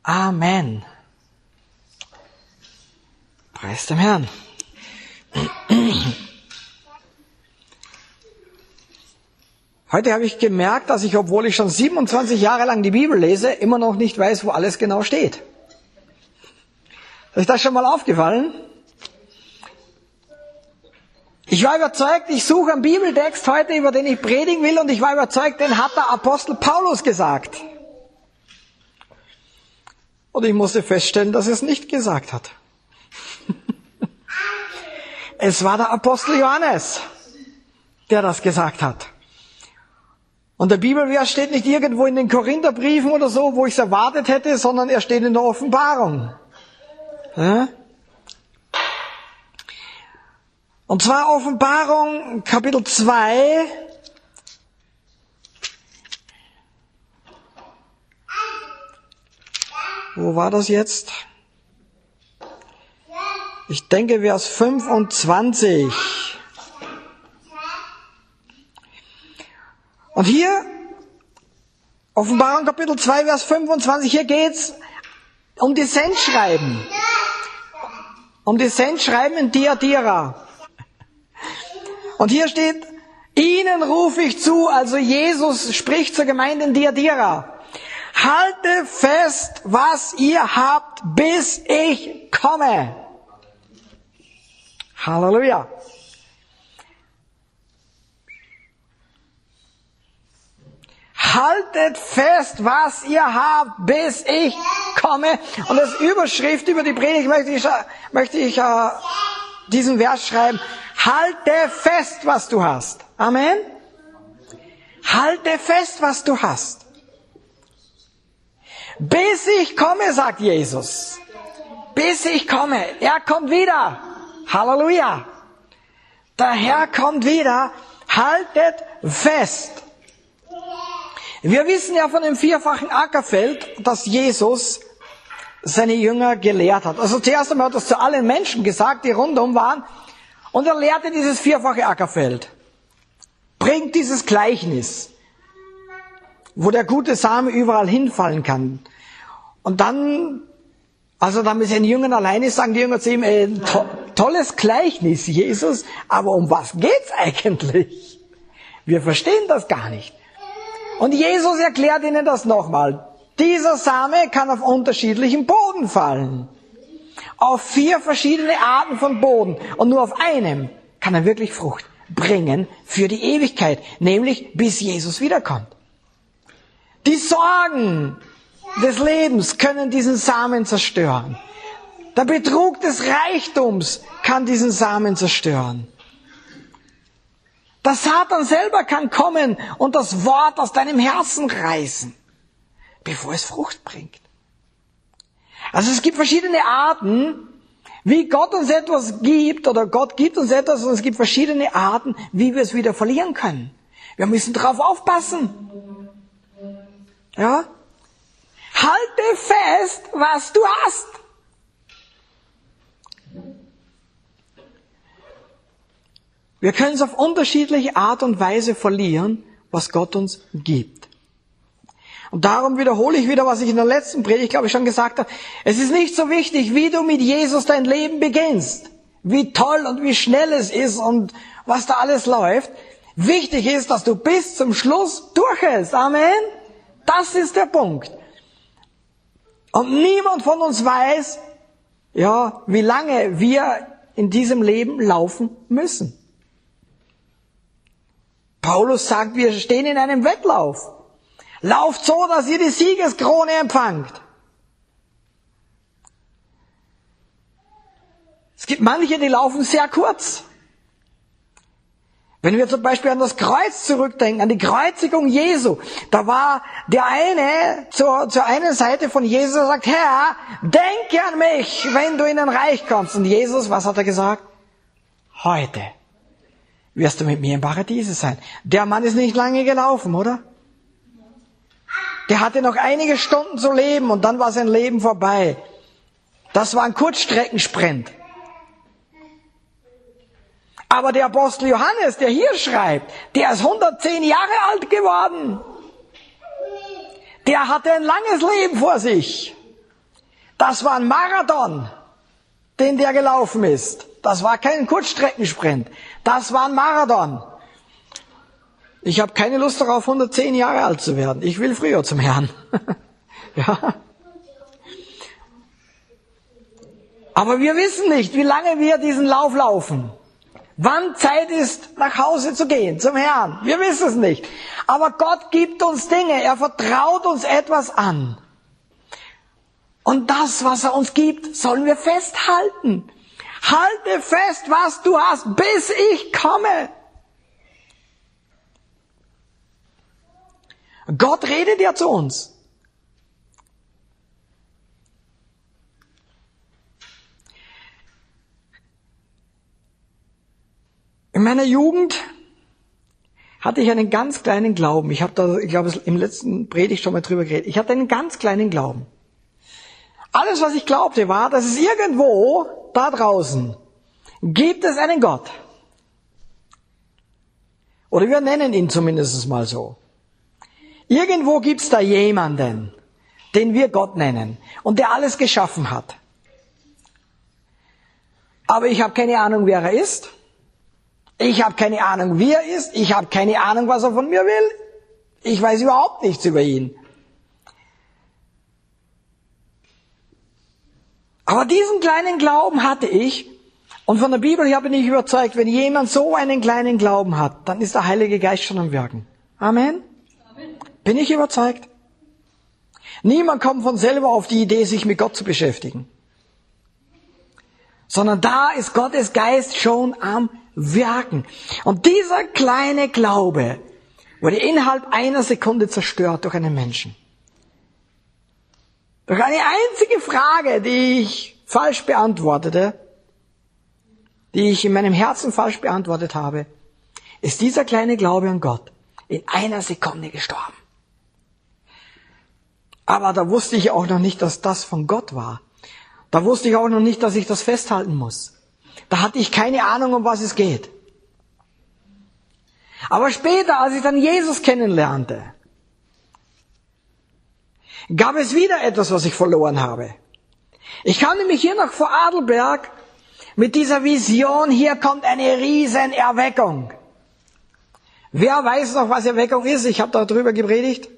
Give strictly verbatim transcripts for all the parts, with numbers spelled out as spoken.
Amen. Preis dem Herrn. Heute habe ich gemerkt, dass ich, obwohl ich schon siebenundzwanzig Jahre lang die Bibel lese, immer noch nicht weiß, wo alles genau steht. Ist euch das schon mal aufgefallen? Ich war überzeugt, ich suche einen Bibeltext heute, über den ich predigen will, und ich war überzeugt, den hat der Apostel Paulus gesagt. Und ich musste feststellen, dass er es nicht gesagt hat. Es war der Apostel Johannes, der das gesagt hat. Und der Bibelvers steht nicht irgendwo in den Korintherbriefen oder so, wo ich es erwartet hätte, sondern er steht in der Offenbarung. Ja? Und zwar Offenbarung Kapitel zwei. Wo war das jetzt? Ich denke Vers fünfundzwanzig. Und hier, Offenbarung Kapitel zwei, Vers fünfundzwanzig, hier geht's um die Sendschreiben. Um die Sendschreiben in Thyatira. Und hier steht, ihnen rufe ich zu, also Jesus spricht zur Gemeinde in Thyatira. Halte fest, was ihr habt, bis ich komme. Halleluja. Haltet fest, was ihr habt, bis ich komme. Und als Überschrift über die Predigt möchte ich, möchte ich äh, diesen Vers schreiben. Halte fest, was du hast. Amen. Halte fest, was du hast. Bis ich komme, sagt Jesus. Bis ich komme. Er kommt wieder. Halleluja. Der Herr kommt wieder. Haltet fest. Wir wissen ja von dem vierfachen Ackerfeld, dass Jesus seine Jünger gelehrt hat. Also zuerst einmal hat er es zu allen Menschen gesagt, die rundum waren. Und er lehrte dieses vierfache Ackerfeld. Bringt dieses Gleichnis, wo der gute Same überall hinfallen kann. Und dann, als er dann mit seinen Jüngern allein ist, sagen die Jünger zu ihm, ey, to- tolles Gleichnis, Jesus, aber um was geht's eigentlich? Wir verstehen das gar nicht. Und Jesus erklärt ihnen das nochmal. Dieser Same kann auf unterschiedlichen Boden fallen. Auf vier verschiedene Arten von Boden. Und nur auf einem kann er wirklich Frucht bringen für die Ewigkeit. Nämlich bis Jesus wiederkommt. Die Sorgen des Lebens können diesen Samen zerstören. Der Betrug des Reichtums kann diesen Samen zerstören. Der Satan selber kann kommen und das Wort aus deinem Herzen reißen, bevor es Frucht bringt. Also es gibt verschiedene Arten, wie Gott uns etwas gibt, oder Gott gibt uns etwas, und es gibt verschiedene Arten, wie wir es wieder verlieren können. Wir müssen darauf aufpassen. Ja? Halte fest, was du hast. Wir können es auf unterschiedliche Art und Weise verlieren, was Gott uns gibt. Und darum wiederhole ich wieder, was ich in der letzten Predigt, glaube ich, schon gesagt habe. Es ist nicht so wichtig, wie du mit Jesus dein Leben beginnst, wie toll und wie schnell es ist und was da alles läuft. Wichtig ist, dass du bis zum Schluss durchhältst. Amen. Das ist der Punkt. Und niemand von uns weiß, ja, wie lange wir in diesem Leben laufen müssen. Paulus sagt, wir stehen in einem Wettlauf. Lauft so, dass ihr die Siegeskrone empfangt. Es gibt manche, die laufen sehr kurz. Wenn wir zum Beispiel an das Kreuz zurückdenken, an die Kreuzigung Jesu, da war der eine zur, zur einen Seite von Jesus, der sagt, Herr, denke an mich, wenn du in ein Reich kommst. Und Jesus, was hat er gesagt? Heute wirst du mit mir im Paradiese sein. Der Mann ist nicht lange gelaufen, oder? Der hatte noch einige Stunden zu leben und dann war sein Leben vorbei. Das war ein Kurzstreckensprint. Aber der Apostel Johannes, der hier schreibt, der ist hundertzehn Jahre alt geworden. Der hatte ein langes Leben vor sich. Das war ein Marathon, den der gelaufen ist. Das war kein Kurzstreckensprint. Das war ein Marathon. Ich habe keine Lust darauf, hundertzehn Jahre alt zu werden. Ich will früher zum Herrn. Ja. Aber wir wissen nicht, wie lange wir diesen Lauf laufen. Wann Zeit ist, nach Hause zu gehen, zum Herrn. Wir wissen es nicht. Aber Gott gibt uns Dinge. Er vertraut uns etwas an. Und das, was er uns gibt, sollen wir festhalten. Halte fest, was du hast, bis ich komme. Gott redet ja zu uns. In meiner Jugend hatte ich einen ganz kleinen Glauben. Ich habe da, ich glaube, im letzten Predigt schon mal drüber geredet. Ich hatte einen ganz kleinen Glauben. Alles, was ich glaubte, war, dass es irgendwo da draußen gibt es einen Gott. Oder wir nennen ihn zumindest mal so. Irgendwo gibt es da jemanden, den wir Gott nennen und der alles geschaffen hat. Aber ich habe keine Ahnung, wer er ist. Ich habe keine Ahnung, wie er ist. Ich habe keine Ahnung, was er von mir will. Ich weiß überhaupt nichts über ihn. Aber diesen kleinen Glauben hatte ich. Und von der Bibel her bin ich überzeugt, wenn jemand so einen kleinen Glauben hat, dann ist der Heilige Geist schon am Wirken. Amen? Amen. Bin ich überzeugt? Niemand kommt von selber auf die Idee, sich mit Gott zu beschäftigen. Sondern da ist Gottes Geist schon am Wirken. Und dieser kleine Glaube wurde innerhalb einer Sekunde zerstört durch einen Menschen. Durch eine einzige Frage, die ich falsch beantwortete, die ich in meinem Herzen falsch beantwortet habe, ist dieser kleine Glaube an Gott in einer Sekunde gestorben. Aber da wusste ich auch noch nicht, dass das von Gott war. Da wusste ich auch noch nicht, dass ich das festhalten muss. Da hatte ich keine Ahnung, um was es geht. Aber später, als ich dann Jesus kennenlernte, gab es wieder etwas, was ich verloren habe. Ich kam nämlich hier nach Vorarlberg mit dieser Vision, hier kommt eine riesen Erweckung. Wer weiß noch, was Erweckung ist? Ich habe darüber gepredigt.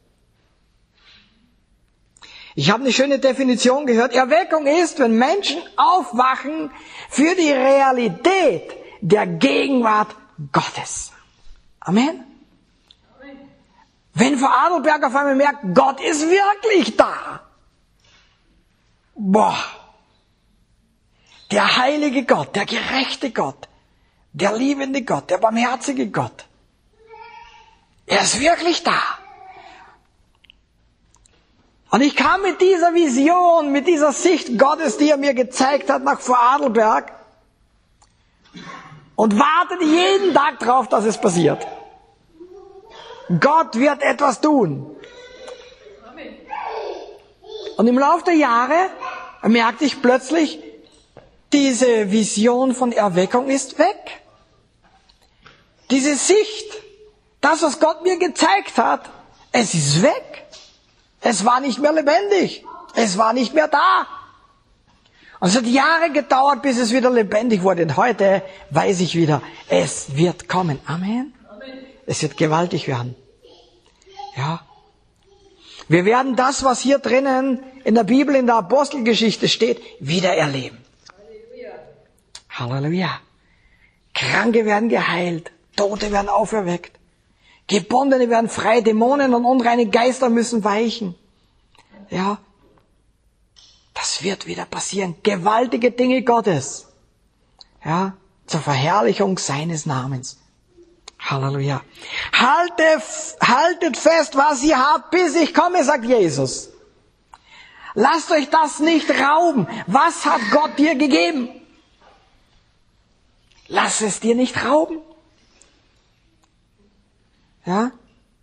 Ich habe eine schöne Definition gehört. Erweckung ist, wenn Menschen aufwachen für die Realität der Gegenwart Gottes. Amen. Amen. Wenn Vorarlberg auf einmal merkt, Gott ist wirklich da. Boah. Der heilige Gott, der gerechte Gott, der liebende Gott, der barmherzige Gott. Er ist wirklich da. Und ich kam mit dieser Vision, mit dieser Sicht Gottes, die er mir gezeigt hat, nach Vorarlberg und wartete jeden Tag drauf, dass es passiert. Gott wird etwas tun. Und im Laufe der Jahre merkte ich plötzlich, diese Vision von Erweckung ist weg. Diese Sicht, das, was Gott mir gezeigt hat, es ist weg. Es war nicht mehr lebendig. Es war nicht mehr da. Und es hat Jahre gedauert, bis es wieder lebendig wurde. Und heute weiß ich wieder, es wird kommen. Amen. Amen. Es wird gewaltig werden. Ja. Wir werden das, was hier drinnen in der Bibel, in der Apostelgeschichte steht, wieder erleben. Halleluja. Halleluja. Kranke werden geheilt. Tote werden auferweckt. Gebundene werden frei, Dämonen und unreine Geister müssen weichen. Ja, das wird wieder passieren. Gewaltige Dinge Gottes. Ja, zur Verherrlichung seines Namens. Halleluja. Halte, haltet fest, was ihr habt, bis ich komme, sagt Jesus. Lasst euch das nicht rauben. Was hat Gott dir gegeben? Lass es dir nicht rauben. Ja?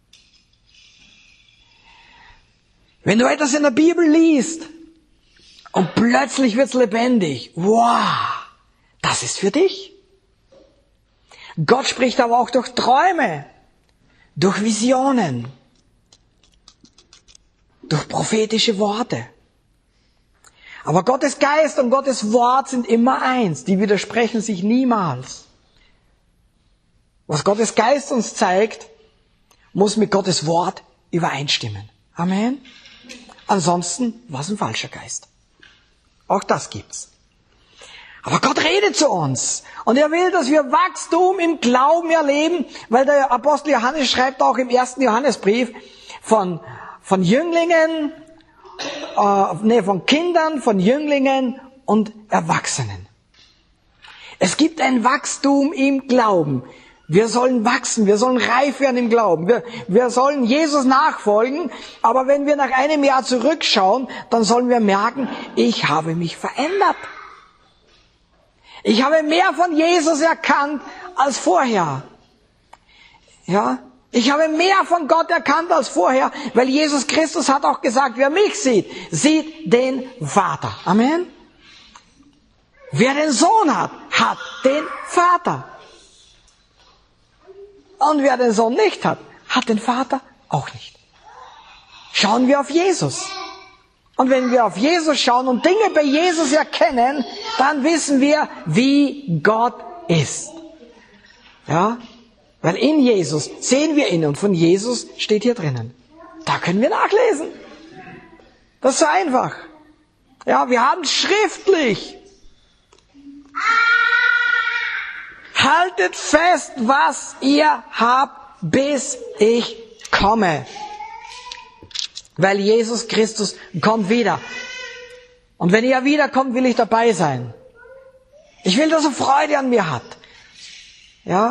Wenn du etwas in der Bibel liest und plötzlich wird's lebendig, wow, das ist für dich. Gott spricht aber auch durch Träume, durch Visionen, durch prophetische Worte. Aber Gottes Geist und Gottes Wort sind immer eins. Die widersprechen sich niemals. Was Gottes Geist uns zeigt, muss mit Gottes Wort übereinstimmen. Amen. Ansonsten war es ein falscher Geist. Auch das gibt's. Aber Gott redet zu uns. Und er will, dass wir Wachstum im Glauben erleben, weil der Apostel Johannes schreibt auch im ersten Johannesbrief von, von Jünglingen, äh, nee, von Kindern, von Jünglingen und Erwachsenen. Es gibt ein Wachstum im Glauben. Wir sollen wachsen, wir sollen reif werden im Glauben. Wir, wir sollen Jesus nachfolgen, aber wenn wir nach einem Jahr zurückschauen, dann sollen wir merken, ich habe mich verändert. Ich habe mehr von Jesus erkannt als vorher. Ja, ich habe mehr von Gott erkannt als vorher, weil Jesus Christus hat auch gesagt, wer mich sieht, sieht den Vater. Amen. Wer den Sohn hat, hat den Vater. Und wer den Sohn nicht hat, hat den Vater auch nicht. Schauen wir auf Jesus. Und wenn wir auf Jesus schauen und Dinge bei Jesus erkennen, dann wissen wir, wie Gott ist. Ja? Weil in Jesus sehen wir ihn und von Jesus steht hier drinnen. Da können wir nachlesen. Das ist so einfach. Ja, wir haben es schriftlich. Haltet fest, was ihr habt, bis ich komme. Weil Jesus Christus kommt wieder. Und wenn er wiederkommt, will ich dabei sein. Ich will, dass er Freude an mir hat. Ja?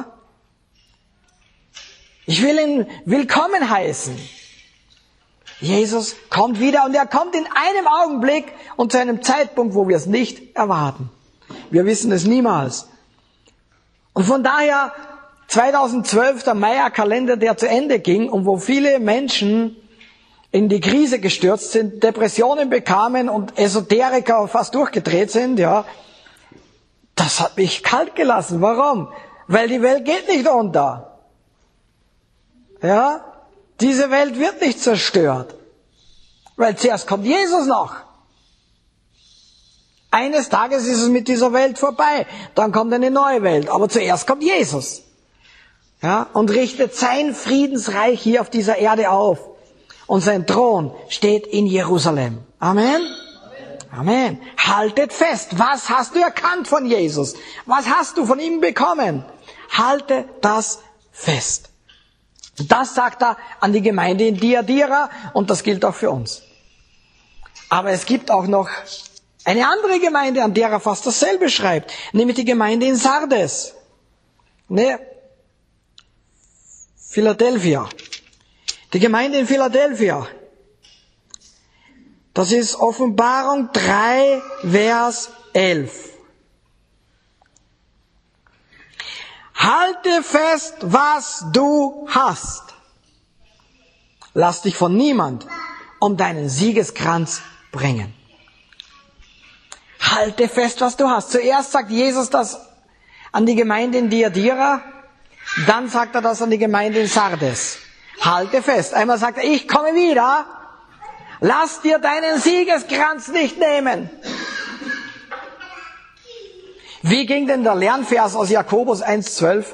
Ich will ihn willkommen heißen. Jesus kommt wieder und er kommt in einem Augenblick und zu einem Zeitpunkt, wo wir es nicht erwarten. Wir wissen es niemals. Und von daher zweitausendzwölf, der Maya-Kalender, der zu Ende ging und wo viele Menschen in die Krise gestürzt sind, Depressionen bekamen und Esoteriker fast durchgedreht sind, ja, das hat mich kalt gelassen. Warum? Weil die Welt geht nicht unter. Ja, diese Welt wird nicht zerstört. Weil zuerst kommt Jesus noch. Eines Tages ist es mit dieser Welt vorbei, dann kommt eine neue Welt, aber zuerst kommt Jesus. Ja, und richtet sein Friedensreich hier auf dieser Erde auf. Und sein Thron steht in Jerusalem. Amen. Amen. Haltet fest. Was hast du erkannt von Jesus? Was hast du von ihm bekommen? Halte das fest. Das sagt er an die Gemeinde in Thyatira und das gilt auch für uns. Aber es gibt auch noch eine andere Gemeinde, an der er fast dasselbe schreibt, nämlich die Gemeinde in Sardes. Ne? Philadelphia. Die Gemeinde in Philadelphia. Das ist Offenbarung drei, Vers elf. Halte fest, was du hast. Lass dich von niemand um deinen Siegeskranz bringen. Halte fest, was du hast. Zuerst sagt Jesus das an die Gemeinde in Thyatira, dann sagt er das an die Gemeinde in Sardes. Halte fest. Einmal sagt er, ich komme wieder, lass dir deinen Siegeskranz nicht nehmen. Wie ging denn der Lernvers aus Jakobus eins zwölf?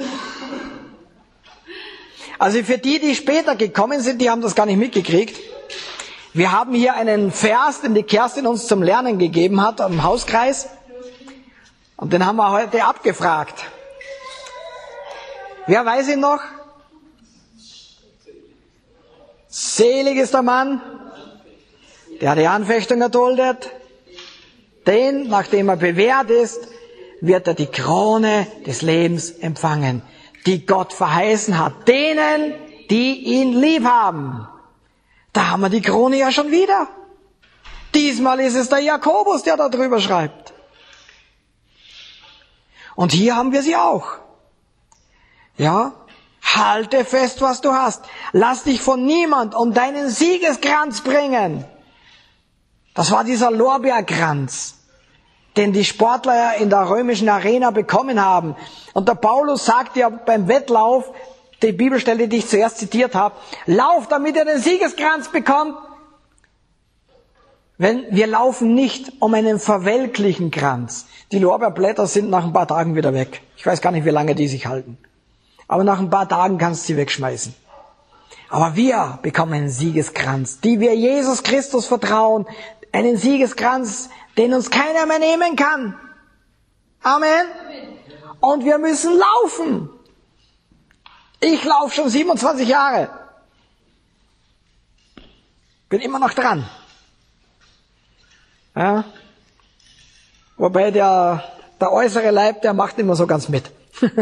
Also für die, die später gekommen sind, die haben das gar nicht mitgekriegt. Wir haben hier einen Vers, den die Kerstin uns zum Lernen gegeben hat am Hauskreis. Und den haben wir heute abgefragt. Wer weiß ihn noch? Selig ist der Mann, der die Anfechtung erduldet. Denn, nachdem er bewährt ist, wird er die Krone des Lebens empfangen, die Gott verheißen hat. Denen, die ihn lieb haben. Da haben wir die Krone ja schon wieder. Diesmal ist es der Jakobus, der da drüber schreibt. Und hier haben wir sie auch. Ja, halte fest, was du hast. Lass dich von niemand um deinen Siegeskranz bringen. Das war dieser Lorbeerkranz, den die Sportler in der römischen Arena bekommen haben. Und der Paulus sagt ja beim Wettlauf, die Bibelstelle, die ich zuerst zitiert habe, lauf, damit ihr den Siegeskranz bekommt. Wenn wir laufen nicht um einen verwelklichen Kranz. Die Lorbeerblätter sind nach ein paar Tagen wieder weg. Ich weiß gar nicht, wie lange die sich halten. Aber nach ein paar Tagen kannst du sie wegschmeißen. Aber wir bekommen einen Siegeskranz, die wir Jesus Christus vertrauen. Einen Siegeskranz, den uns keiner mehr nehmen kann. Amen. Und wir müssen laufen. Ich laufe schon siebenundzwanzig Jahre. Bin immer noch dran. Ja. Wobei der, der äußere Leib, der macht immer so ganz mit.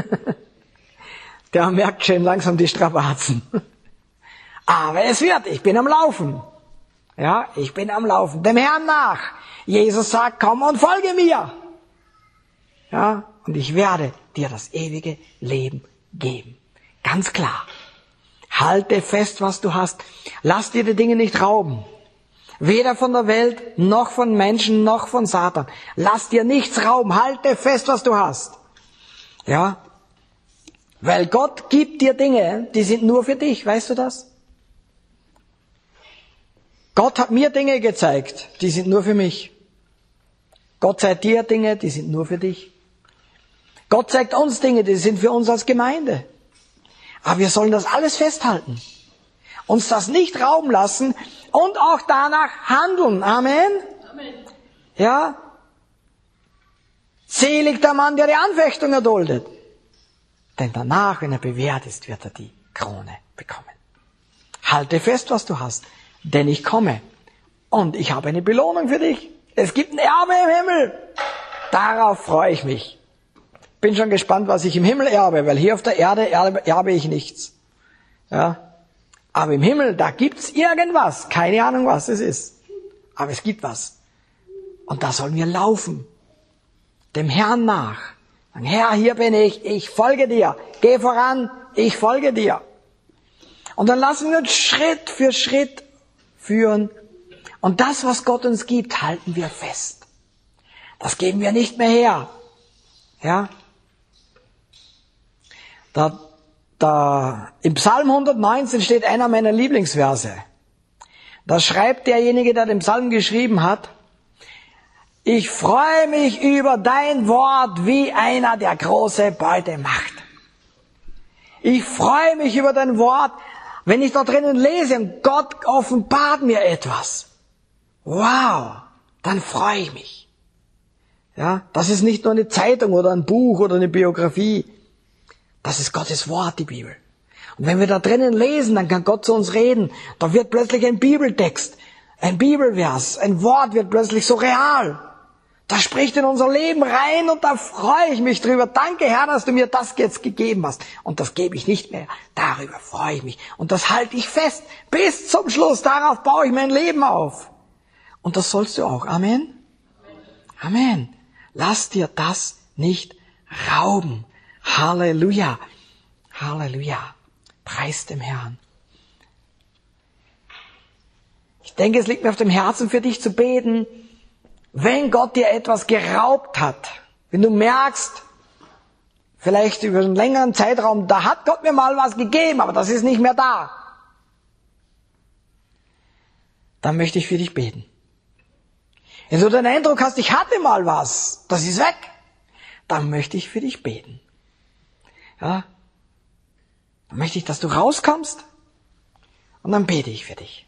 Der merkt schon langsam die Strapazen. Aber es wird, ich bin am Laufen. Ja, ich bin am Laufen. Dem Herrn nach. Jesus sagt, komm und folge mir. Ja, und ich werde dir das ewige Leben geben. Ganz klar. Halte fest, was du hast. Lass dir die Dinge nicht rauben. Weder von der Welt, noch von Menschen, noch von Satan. Lass dir nichts rauben. Halte fest, was du hast. Ja. Weil Gott gibt dir Dinge, die sind nur für dich. Weißt du das? Gott hat mir Dinge gezeigt, die sind nur für mich. Gott zeigt dir Dinge, die sind nur für dich. Gott zeigt uns Dinge, die sind für uns als Gemeinde. Aber wir sollen das alles festhalten. Uns das nicht rauben lassen und auch danach handeln. Amen? Amen. Ja? Selig der Mann, der die Anfechtung erduldet. Denn danach, wenn er bewährt ist, wird er die Krone bekommen. Halte fest, was du hast, denn ich komme und ich habe eine Belohnung für dich. Es gibt ein Erbe im Himmel. Darauf freue ich mich. Bin schon gespannt, was ich im Himmel erbe, weil hier auf der Erde erbe, erbe ich nichts. Ja? Aber im Himmel, da gibt's irgendwas. Keine Ahnung, was es ist. Aber es gibt was. Und da sollen wir laufen. Dem Herrn nach. Sagen, Herr, hier bin ich. Ich folge dir. Geh voran. Ich folge dir. Und dann lassen wir uns Schritt für Schritt führen. Und das, was Gott uns gibt, halten wir fest. Das geben wir nicht mehr her. Ja? Da, da, im Psalm hundertneunzehn steht einer meiner Lieblingsverse. Da schreibt derjenige, der den Psalm geschrieben hat, ich freue mich über dein Wort wie einer, der große Beute macht. Ich freue mich über dein Wort, wenn ich da drinnen lese und Gott offenbart mir etwas. Wow, dann freue ich mich. Ja, das ist nicht nur eine Zeitung oder ein Buch oder eine Biografie. Das ist Gottes Wort, die Bibel. Und wenn wir da drinnen lesen, dann kann Gott zu uns reden. Da wird plötzlich ein Bibeltext, ein Bibelvers, ein Wort wird plötzlich so real. Das spricht in unser Leben rein und da freue ich mich drüber. Danke, Herr, dass du mir das jetzt gegeben hast. Und das gebe ich nicht mehr. Darüber freue ich mich. Und das halte ich fest bis zum Schluss. Darauf baue ich mein Leben auf. Und das sollst du auch. Amen? Amen. Lass dir das nicht rauben. Halleluja. Halleluja. Preis dem Herrn. Ich denke, es liegt mir auf dem Herzen, für dich zu beten, wenn Gott dir etwas geraubt hat, wenn du merkst, vielleicht über einen längeren Zeitraum, da hat Gott mir mal was gegeben, aber das ist nicht mehr da, dann möchte ich für dich beten. Wenn du den Eindruck hast, ich hatte mal was, das ist weg, dann möchte ich für dich beten. Ja, dann möchte ich, dass du rauskommst und dann bete ich für dich.